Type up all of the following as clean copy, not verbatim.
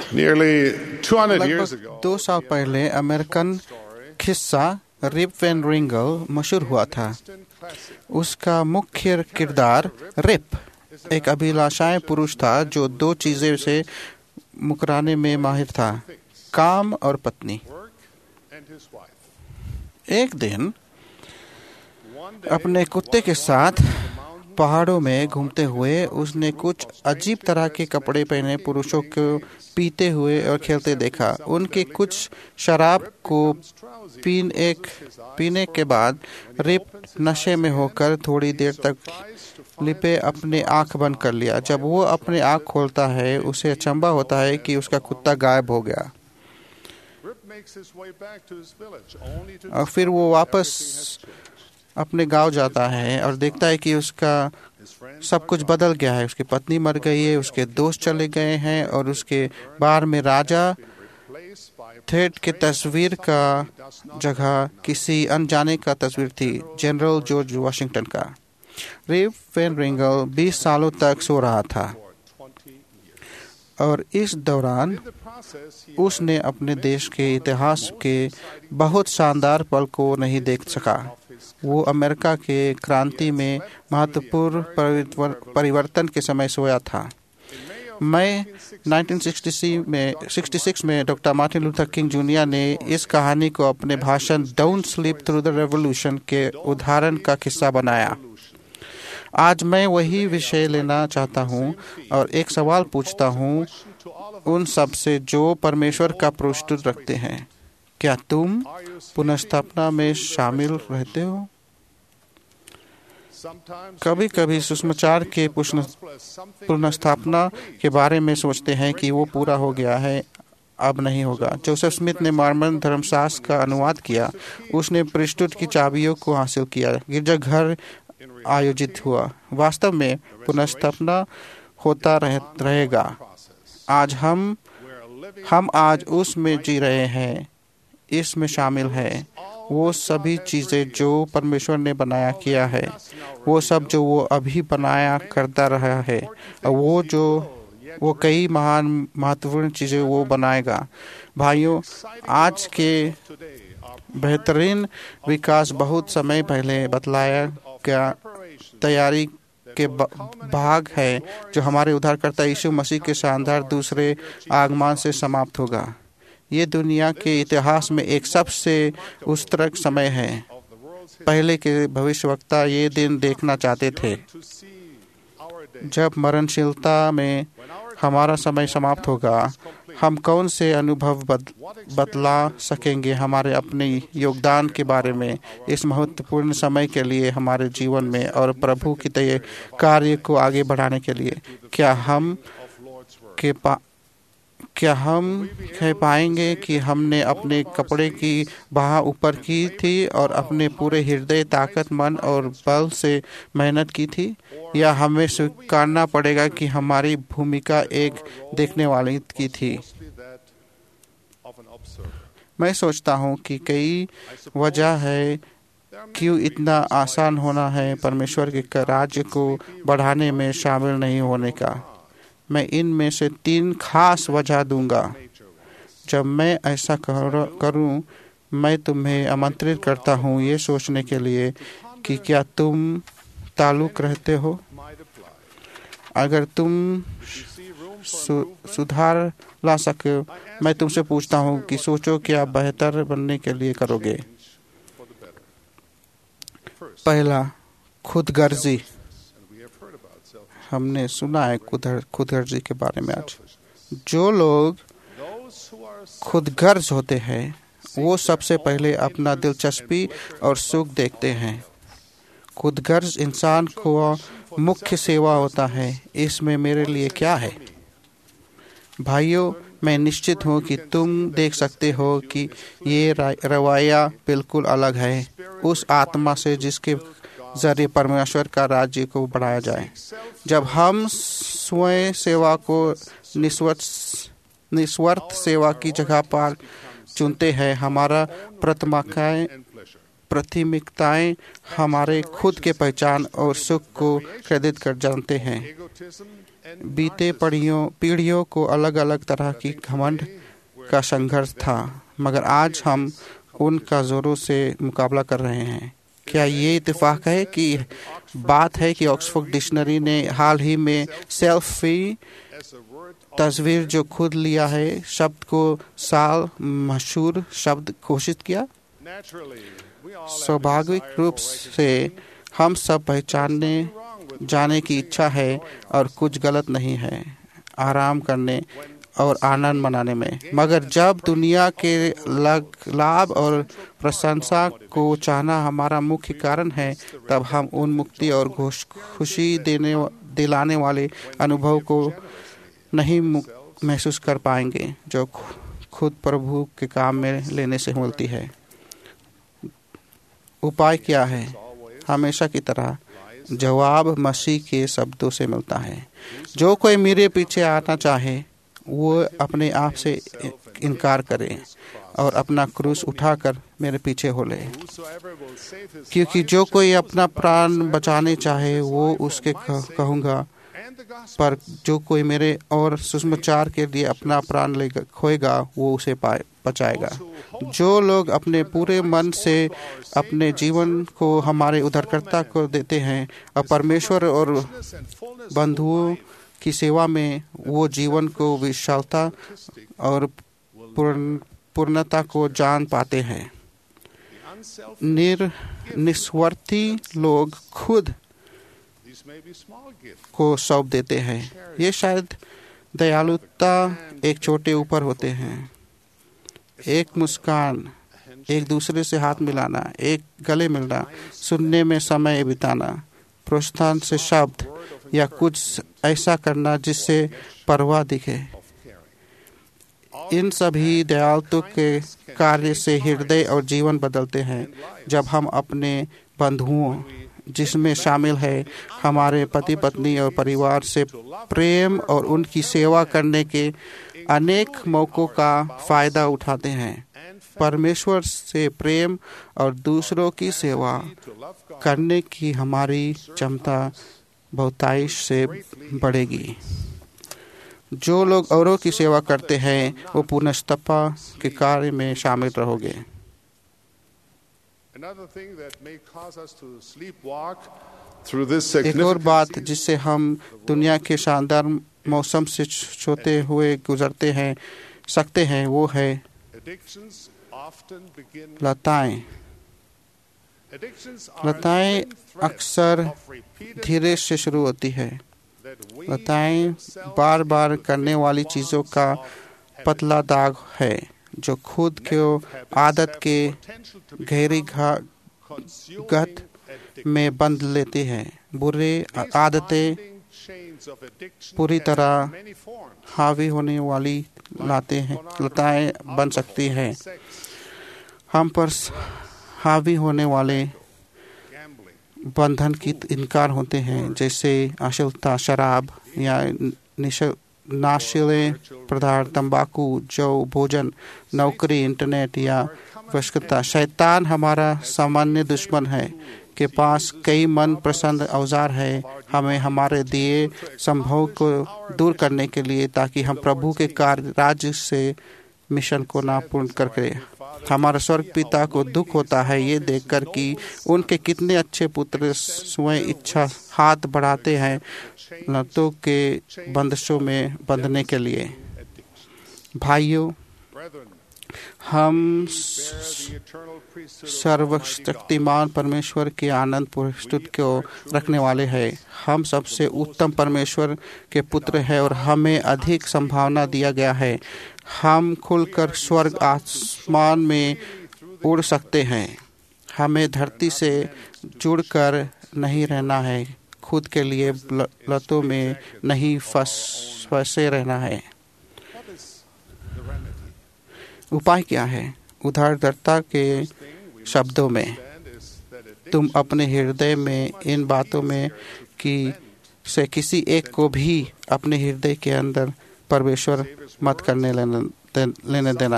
Nearly 200 years लगभग ago, 200 पहले American किस्सा रिप वैन रिंगल मशहूर हुआ था। उसका मुख्य किरदार रिप एक अभिलाषाएं पुरुष था जो दो चीजें से मुकराने में माहिर था, काम और पत्नी। एक दिन अपने कुत्ते के साथ पहाड़ों में घूमते हुए उसने कुछ अजीब तरह के कपड़े पहने पुरुषों को पीते हुए और खेलते देखा। उनके कुछ शराब को पीने के बाद रिप नशे में होकर थोड़ी देर तक लिपे अपने आंख बंद कर लिया। जब वो अपने आंख खोलता है उसे अचंभा होता है कि उसका कुत्ता गायब हो गया और फिर वो वापस अपने गांव जाता है और देखता है कि उसका सब कुछ बदल गया है। उसकी पत्नी मर गई है, उसके दोस्त चले गए हैं और उसके बार में राजा थेट के तस्वीर का जगह किसी अनजाने का तस्वीर थी, जनरल जॉर्ज वाशिंगटन का। रिप वैन रिंगल 20 सालों तक सो रहा था और इस दौरान उसने अपने देश के इतिहास के बहुत शानदार पल को नहीं देख सका। वो अमेरिका के क्रांति में महत्वपूर्ण परिवर्तन के समय सोया था। मई 1966 में doctor Martin Luther King junior ने इस कहानी को अपने भाषण don't sleep through the revolution के उदाहरण का किस्सा बनाया। आज मैं वही विषय लेना चाहता हूँ और एक सवाल पूछता हूँ उन सब से जो परमेश्वर का प्रस्तुत रखते हैं, क्या तुम पुनर्स्थापना में शामिल रहते हो? कभी कभी सुसमाचार के पुनर्स्थापना के बारे में सोचते हैं कि वो पूरा हो गया है, अब नहीं होगा। जोसेफ स्मिथ ने मॉर्मन धर्मशास्त्र का अनुवाद किया। उसने प्रस्तुत की चाबियों को हासिल किया। गिरजाघर आयोजित हुआ। वास्तव में पुनर्स्थापना होता रहेगा। आज हम आज उसमें जी रहे हैं, इसमें शामिल है वो सभी चीजें जो परमेश्वर ने बनाया किया है, वो सब जो वो अभी बनाया करता रहा है और वो कई महान महत्वपूर्ण चीजें वो बनाएगा। भाइयों, आज के बेहतरीन विकास बहुत समय पहले बतलाया गया तैयारी के भाग है जो हमारे उद्धारकर्ता यीशु मसीह के शानदार दूसरे आगमन से समाप्त होगा। ये दुनिया के इतिहास में एक सबसे उत्कृष्ट समय है। पहले के भविष्यवक्ता ये दिन देखना चाहते थे जब मरणशीलता में हमारा समय समाप्त होगा। हम कौन से अनुभव बतला सकेंगे हमारे अपने योगदान के बारे में इस महत्वपूर्ण समय के लिए हमारे जीवन में और प्रभु के कार्य को आगे बढ़ाने के लिए? क्या हम कह पाएंगे कि हमने अपने कपड़े की बाह ऊपर की थी और अपने पूरे हृदय, ताकत, मन और बल से मेहनत की थी, या हमें स्वीकारना पड़ेगा कि हमारी भूमिका एक देखने वाली की थी? मैं सोचता हूँ कि कई वजह है क्यों इतना आसान होना है परमेश्वर के राज्य को बढ़ाने में शामिल नहीं होने का। मैं इनमें से 3 खास वजह दूंगा। जब मैं ऐसा करूं, मैं तुम्हें आमंत्रित करता हूं ये सोचने के लिए कि क्या तुम ताल्लुक रहते हो। अगर तुम सुधार ला सके, मैं तुमसे पूछता हूं कि सोचो क्या बेहतर बनने के लिए करोगे। पहला, खुदगर्जी। हमने सुना है खुदगर्जी के बारे में। आज जो लोग खुदगर्ज होते हैं वो सबसे पहले अपना दिलचस्पी और सुख देखते हैं। खुदगर्ज इंसान को मुख्य सेवा होता है, इसमें मेरे लिए क्या है। भाइयों, मैं निश्चित हूँ कि तुम देख सकते हो कि ये रवैया बिल्कुल अलग है उस आत्मा से जिसके जरिए परमेश्वर का राज्य को बढ़ाया जाए। जब हम स्वयं सेवा को निस्वार्थ सेवा की जगह पर चुनते हैं, हमारा प्राथमिकताएं हमारे खुद के पहचान और सुख को क्रेडिट कर जानते हैं। बीते पीढ़ियों को अलग अलग तरह की घमंड का संघर्ष था, मगर आज हम उनका जोरों से मुकाबला कर रहे हैं। क्या ये इत्तेफाक है कि बात है कि ऑक्सफोर्ड डिक्शनरी ने हाल ही में सेल्फी तस्वीर जो खुद लिया है शब्द को साल मशहूर शब्द घोषित किया? स्वाभाविक रूप से हम सब पहचानने जाने की इच्छा है और कुछ गलत नहीं है आराम करने और आनंद मनाने में, मगर जब दुनिया के लाभ और प्रशंसा को चाहना हमारा मुख्य कारण है, तब हम उन मुक्ति और खुशी दिलाने वाले अनुभव को नहीं महसूस कर पाएंगे जो खुद प्रभु के काम में लेने से मिलती है। उपाय क्या है? हमेशा की तरह जवाब मसीह के शब्दों से मिलता है। जो कोई मेरे पीछे आना चाहे वो अपने आप से इनकार करे और अपना क्रूस उठाकर मेरे पीछे हो ले, क्योंकि जो कोई अपना प्राण बचाने चाहे वो उसके कहूँगा, पर जो कोई मेरे और सुसमाचार के लिए अपना प्राण खोएगा वो उसे बचाएगा। जो लोग अपने पूरे मन से अपने जीवन को हमारे उद्धारकर्ता को देते हैं और परमेश्वर और बंधुओं की सेवा में वो जीवन को विशालता और पूर्णता को जान पाते हैं। निस्वार्थी लोग खुद को सौंप देते हैं। ये शायद दयालुता एक छोटे ऊपर होते हैं। एक मुस्कान, एक दूसरे से हाथ मिलाना, एक गले मिलना, सुनने में समय बिताना, प्रोत्साहन से शब्द या कुछ ऐसा करना जिससे परवाह दिखे। इन सभी दयालुता के कार्य से हृदय और जीवन बदलते हैं। जब हम अपने बंधुओं जिसमें शामिल है हमारे पति पत्नी और परिवार से प्रेम और उनकी सेवा करने के अनेक मौकों का फायदा उठाते हैं, परमेश्वर से प्रेम और दूसरों की सेवा करने की हमारी क्षमता बहुतायश से बढ़ेगी। जो लोग औरों की सेवा करते हैं वो पुनस्तपा के कार्य में शामिल रहोगे। एक और बात जिससे हम दुनिया के शानदार मौसम से छूते हुए गुजरते हैं सकते हैं वो है लताएं। लताएं अक्सर धीरे से शुरू होती है। लताएं बार बार करने वाली चीजों का पतला दाग है जो खुद को आदत के गहरी गत में बंद लेती है। बुरी आदतें पूरी तरह हावी होने वाली लताएं बन सकती हैं। हम पर हावी होने वाले बंधन की इनकार होते हैं, जैसे अश्लीलता, शराब या नशीले पदार्थ, तंबाकू, जौ, भोजन, नौकरी, इंटरनेट या वशकता। शैतान हमारा सामान्य दुश्मन है के पास कई मन पसंद औजार है हमें हमारे दिए संभव को दूर करने के लिए, ताकि हम प्रभु के कार्य राज्य से मिशन को ना पूर्ण करके। हमारा स्वर्ग पिता को दुख होता है ये देखकर कि उनके कितने अच्छे पुत्र स्वयं इच्छा हाथ बढ़ाते हैं लतों के बंदिशों में बंधने के लिए। भाइयों, हम सर्वशक्तिमान परमेश्वर के आनंद प्रस्तुत को रखने वाले हैं। हम सबसे उत्तम परमेश्वर के पुत्र हैं और हमें अधिक संभावना दिया गया है। हम खुलकर स्वर्ग आसमान में उड़ सकते हैं। हमें धरती से जुड़कर नहीं रहना है, खुद के लिए लतों में नहीं फंसे रहना है। उपाय क्या है? उद्धारकर्ता के शब्दों में, तुम अपने हृदय में इन बातों में से किसी एक को भी अपने हृदय के अंदर परमेश्वर मत करने लेने देना।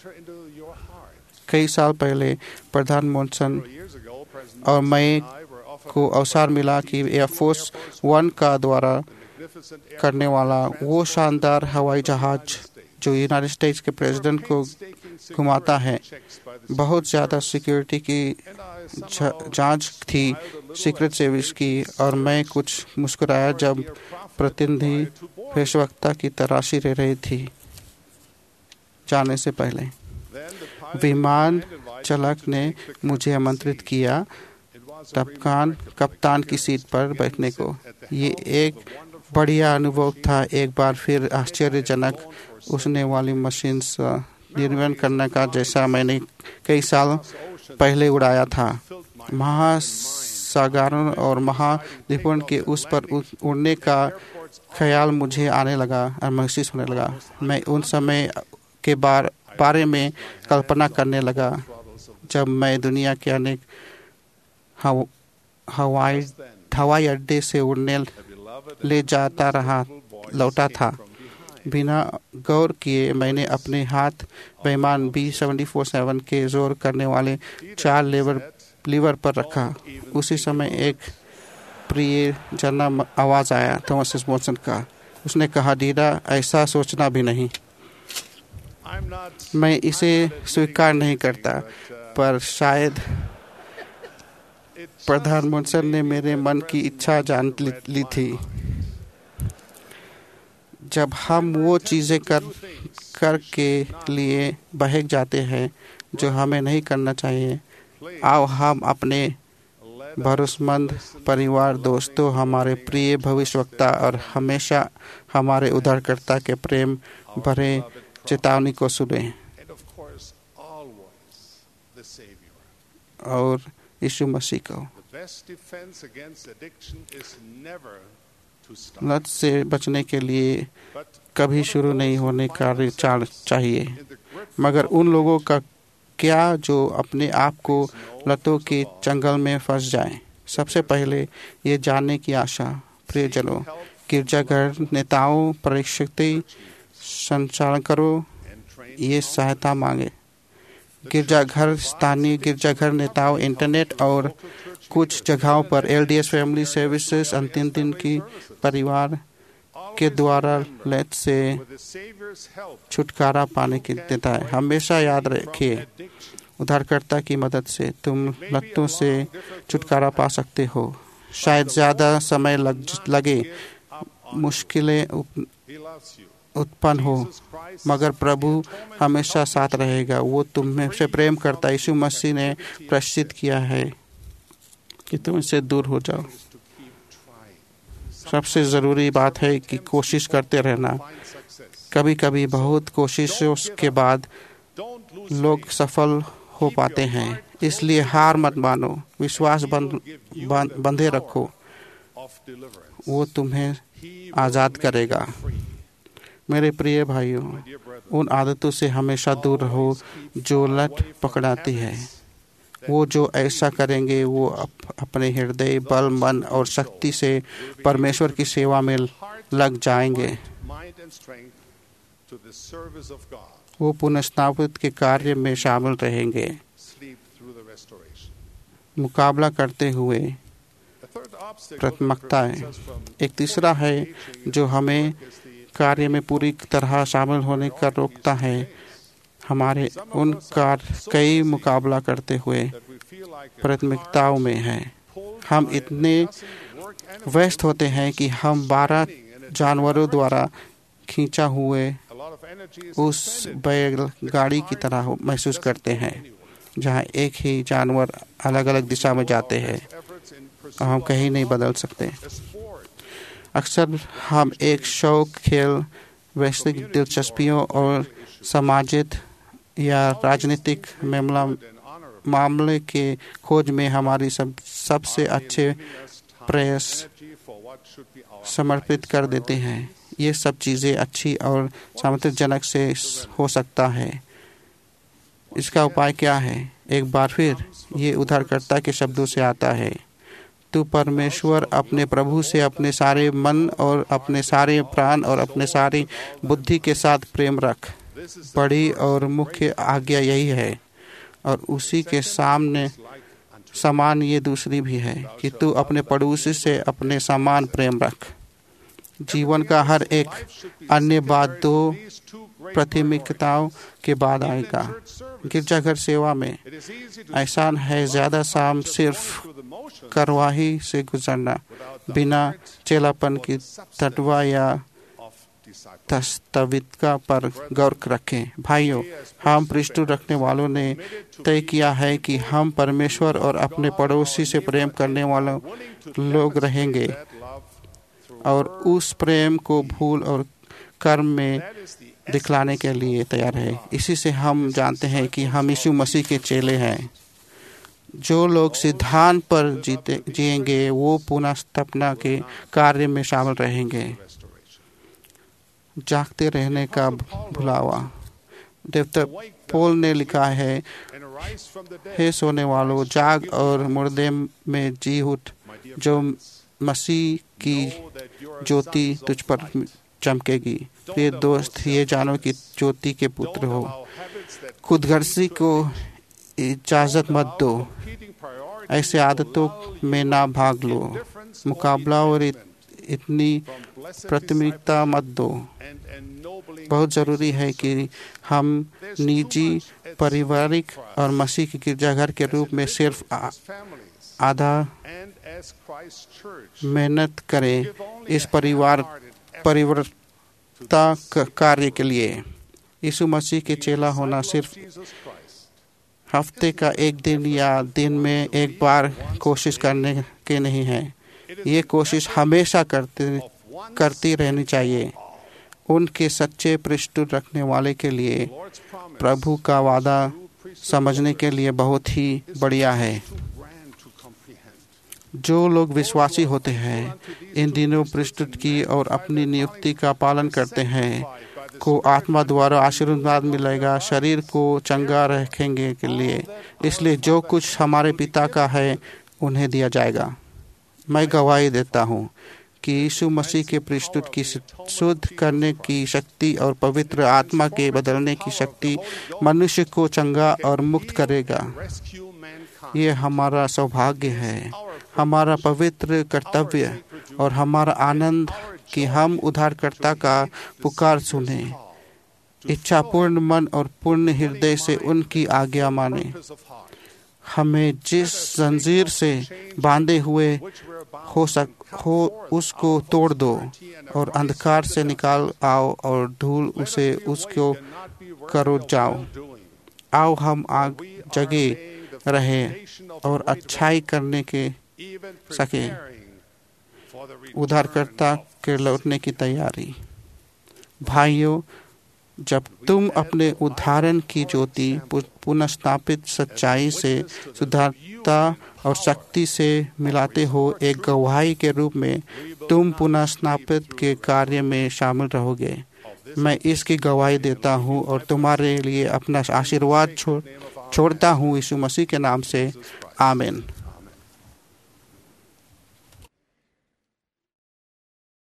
कई साल पहले प्रधान मोनसन और मैं को अवसर मिला कि एयरफोर्स वन का द्वारा करने वाला वो शानदार हवाई जहाज जो यूनाइटेड स्टेट्स के प्रेसिडेंट को घुमाता है, बहुत ज़्यादा सिक्योरिटी की जांच थी सीक्रेट सर्विस की, और मैं कुछ मुस्कुराया जब प्रतिनिधि पेशवक्ता की तलाशी ले रही थी। जाने से पहले विमान चालक ने मुझे आमंत्रित किया कप्तान की सीट पर बैठने को। ये एक बढ़िया अनुभव था। एक बार फिर आश्चर्यजनक उड़ने वाली मशीन निर्माण करने का जैसा मैंने कई साल पहले उड़ाया था। महासागरों और महाद्वीपों के उस पर उड़ने का ख्याल मुझे आने लगा और महसूस होने लगा। मैं उन समय के बारे में कल्पना करने लगा जब मैं दुनिया के अनेक हवाई अड्डे से उड़ने ले जाता लौटा था। बिना गौर किए मैंने अपने हाथ विमान B-747 के जोर करने वाले 4 लीवर पर रखा। उसी समय एक प्रिय जना आवाज आया थॉमस एडिसन का। उसने कहा, डीरा, ऐसा सोचना भी नहीं। मैं इसे स्वीकार नहीं करता, पर शायद प्रधानमंत्री ने मेरे मन की इच्छा जान ली थी। जब हम वो चीज़ें कर के लिए बहक जाते हैं जो हमें नहीं करना चाहिए, आओ हम अपने भरोसेमंद परिवार, दोस्तों, हमारे प्रिय भविष्यवक्ता और हमेशा हमारे उद्धारकर्ता के प्रेम भरे चेतावनी को सुने और यीशु मसीह को। लत से बचने के लिए कभी शुरू नहीं होने का चाहिए, मगर उन लोगों का क्या जो अपने आप को लतों के चंगल में फंस जाएं। सबसे पहले ये जानने की आशा, प्रियजनों, गिरजाघर नेताओं, परिष्कृति संचालन करो, ये सहायता मांगे। गिरजाघर, स्थानीय गिरजाघर नेताओं, इंटरनेट और कुछ जगहों पर LDS फैमिली सर्विसेज अंतिम दिन की परिवार के द्वारा लत से छुटकारा पाने की देता है। हमेशा याद रखिए, उद्धारकर्ता की मदद से तुम लतों से छुटकारा पा सकते हो। शायद ज़्यादा समय लगे, मुश्किलें उत्पन्न हो, मगर प्रभु हमेशा साथ रहेगा। वो तुम्हें से प्रेम करता है। यीशु मसीह ने प्रश्चित किया है कि तुम इससे दूर हो जाओ। सबसे ज़रूरी बात है कि कोशिश करते रहना। कभी कभी बहुत कोशिशों के बाद लोग सफल हो पाते हैं, इसलिए हार मत मानो, विश्वास बंधे रखो, वो तुम्हें आज़ाद करेगा। मेरे प्रिय भाइयों, उन आदतों से हमेशा दूर रहो जो लत पकड़ाती है। वो जो ऐसा करेंगे वो अपने हृदय, बल, मन और शक्ति से परमेश्वर की सेवा में लग जाएंगे। वो पुनर्स्थापित के कार्य में शामिल रहेंगे। मुकाबला करते हुए प्राथमिकताएं। एक तीसरा है जो हमें कार्य में पूरी तरह शामिल होने का रोकता है। हमारे उन कई मुकाबला करते हुए प्राथमिकताओं में है। हम इतने व्यस्त होते हैं कि हम 12 जानवरों द्वारा खींचा हुए उस बैलगाड़ी की तरह महसूस करते हैं, जहां एक ही जानवर अलग अलग दिशा में जाते हैं और हम कहीं नहीं बदल सकते। अक्सर हम एक शौक, खेल, वैश्विक दिलचस्पियों और सामाजिक या राजनीतिक मामले के खोज में हमारी सबसे अच्छे प्रयास समर्पित कर देते हैं। ये सब चीज़ें अच्छी और सामर्थ्यजनक से हो सकता है। इसका उपाय क्या है? एक बार फिर ये उद्धारकर्ता के शब्दों से आता है, तू परमेश्वर अपने प्रभु से अपने सारे मन और अपने सारे प्राण और अपने सारी बुद्धि के साथ प्रेम रख। बड़ी और मुख्य आज्ञा यही है, और उसी के समान ये दूसरी भी है कि तू अपने पड़ोसी से अपने समान प्रेम रख। जीवन का हर एक अन्य बात दो प्राथमिकताओं के बाद आएगा। गिरजाघर सेवा में ऐसा है, ज़्यादा शाम सिर्फ कार्रवाई से गुजरना बिना चेलापन की तत्वा या वास्तविकता पर गौर रखें। भाइयों, हम पृष्ठ रखने वालों ने तय किया है कि हम परमेश्वर और अपने पड़ोसी से प्रेम करने वाले लोग रहेंगे और उस प्रेम को भूल और कर्म में दिखलाने के लिए तैयार है। इसी से हम जानते हैं कि हम यीशु मसीह के चेले हैं। जो लोग सिद्धांत पर जिएंगे वो पुनः स्थापना के कार्य में शामिल रहेंगे। जागते रहने का भुलावा। देवता पौल ने लिखा है, हे सोने वालों, जाग और मुर्दे में जी उठ, जो मसीह की ज्योति तुझ पर चमकेगी। प्रिय दोस्त, ये जानो कि ज्योति के पुत्र हो। खुदगर्जी को इजाजत मत दो। ऐसे आदतों में ना भाग लो। मुकाबला और इतनी प्राथमिकता मत दो। बहुत ज़रूरी है कि हम निजी, पारिवारिक और मसीह के गिरजाघर के रूप में सिर्फ आधा मेहनत करें इस परिवर्तन कार्य के लिए। यीशु मसीह के चेला होना सिर्फ हफ्ते का एक दिन या दिन में एक बार कोशिश करने के नहीं है। ये कोशिश हमेशा करती रहनी चाहिए। उनके सच्चे पृष्ठ रखने वाले के लिए प्रभु का वादा समझने के लिए बहुत ही बढ़िया है। जो लोग विश्वासी होते हैं, इन दिनों पृष्ठ की और अपनी नियुक्ति का पालन करते हैं, को आत्मा द्वारा आशीर्वाद मिलेगा, शरीर को चंगा रखेंगे के लिए। इसलिए जो कुछ हमारे पिता का है उन्हें दिया जाएगा। मैं गवाही देता हूँ कि यीशु मसीह के पृष्ठ की शुद्ध करने की शक्ति और पवित्र आत्मा के बदलने की शक्ति मनुष्य को चंगा और मुक्त करेगा। ये हमारा सौभाग्य है, हमारा पवित्र कर्तव्य और हमारा आनंद कि हम उद्धारकर्ता का पुकार सुने, इच्छापूर्ण मन और पूर्ण हृदय से उनकी आज्ञा माने। हमें जिस जंजीर से बांधे हुए हो उसको तोड़ दो और अंधकार से निकाल आओ और धूल उसे उसको करो जाओ। आओ हम आग जगे रहे और अच्छाई करने के सके, उद्धारकर्ता के लौटने की तैयारी। भाइयों, जब तुम अपने उद्धारण की ज्योति पुनः स्थापित सच्चाई से सुधारता और शक्ति से मिलाते हो, एक गवाही के रूप में तुम पुनः स्थापित के कार्य में शामिल रहोगे। मैं इसकी गवाही देता हूँ और तुम्हारे लिए अपना आशीर्वाद छोड़ता हूँ यीशु मसीह के नाम से। आमीन।